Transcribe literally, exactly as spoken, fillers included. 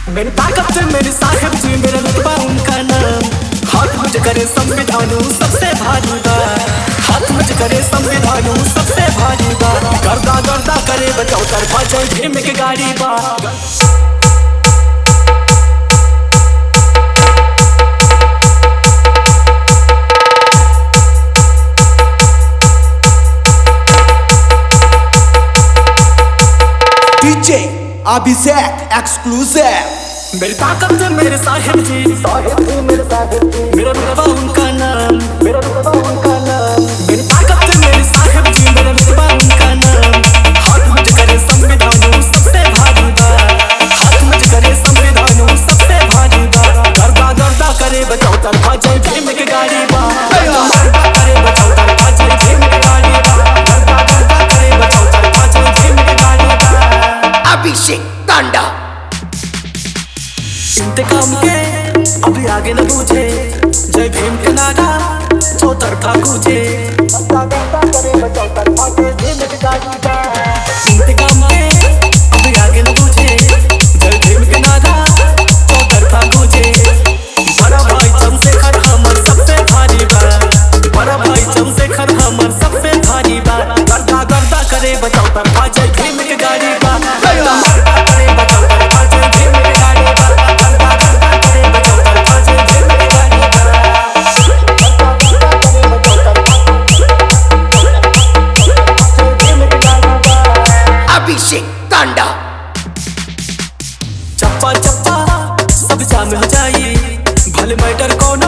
मेरी ताकत से मेरे साहिब जी मेरा रुतबा उनका नाम। हाथ मुझे करे संविधानु सबसे भारी बा, हाथ मुझे करे संविधानु सबसे भारी बा। गर्दा गर्दा करे बचाओ तरफा चल भीम के गाड़ी बा। DJ Abhishek exclusive. मेरी ताकत से मेरे साहिब जी, साहिब जी मेरे साहिब जी, मेरा रुतबा उनका नाम, मेरा रुतबा उनका नाम। मेरी ताकत से मेरे साहिब जी मेरा रुतबा उनका नाम। हाथ मुझे करे संविधानु सबसे भारी बा, हाथ मुझे करे संविधानु सबसे भारी बा। गर्दा गर्दा करे बचाओ तरफा जय भीम की गाड़ी बा, गर्दा गर्दा करे बचाओ तरफा जय भीम की गाड़ी बा, गर्दा गर्दा करे बचाओ तरफा जय भीम की गाड़ी बा। अभिषेक तांडा इंतकाम के अभी आगे न पूछे, जय भीम के नारा चौतरफा गूंजे। इंतकाम के अभी आगे न पूछे, जय भीम के नारा चौतरफा गूंजे। बड़ा भाई चंद्रशेखर हमर सबसे भारी बा, बड़ा भाई चंद्रशेखर हमर सबसे भारी बा। गर्दा गर्दा करे बचाओ तरफा जय भीम की गाड़ी बा, गर्दा गर्दा करे बचाओ तरफा जय भीम की गाड़ी बा, गर्दा गर्दा करे बचाओ तरफा जय भीम की गाड़ी बा। अभिषेक तांडा चप्पा चप्पा सब जाम हो जाई, भले मैटर कौन